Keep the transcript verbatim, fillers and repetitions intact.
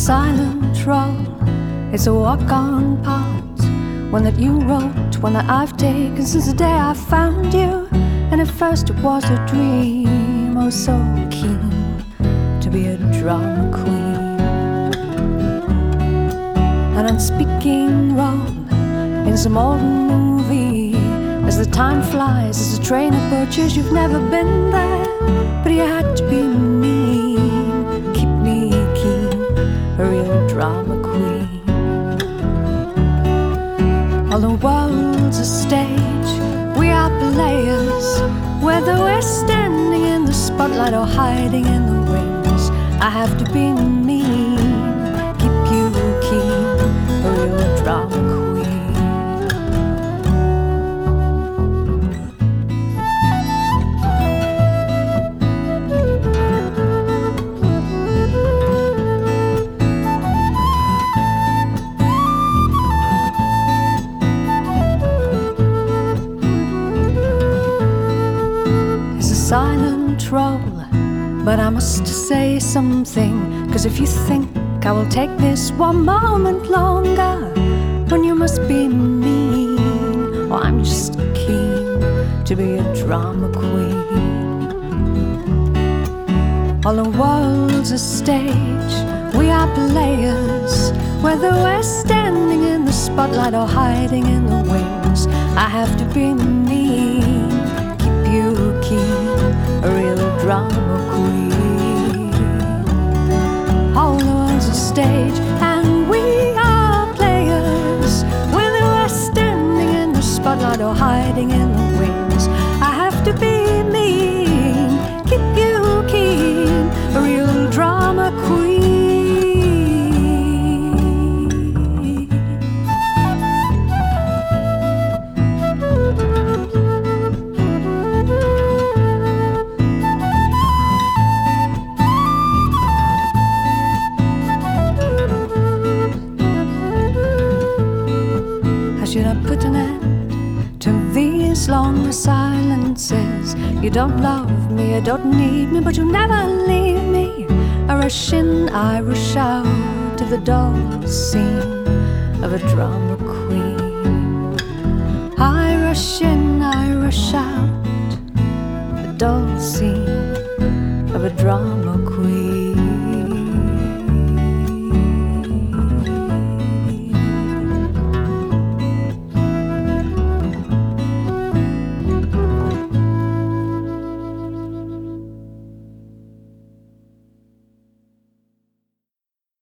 silent role, it's a walk-on part, one that you wrote, one that I've taken since the day I found you. And at first it was a dream, I was so keen to be a drama queen, an unspeaking role in some old movie. As the time flies, as the train approaches, you've never been there, but you had to be mean, keep me keen, a real drama queen. All the world's a stage, we are players, whether we're standing in the spotlight or hiding in the wings. I have to be mean, keep you keen, a real drama queen. Silent role, but I must say something, 'cause if you think I will take this one moment longer, when you must be mean, well, I'm just keen to be a drama queen. All the world's a stage, we are players, whether we're standing in the spotlight or hiding in the wings. I have to be mean, keep you keen, a real drama queen. All the world's a stage and we are players, whether we're standing in the spotlight or hiding in the wings. I have to be mean, keep you keen, a real drama queen. Should I put an end to these long silences? You don't love me, you don't need me, but you'll never leave me. I rush in, I rush out to the dull scene of a drama queen. I rush in, I rush out, the dull scene of a drama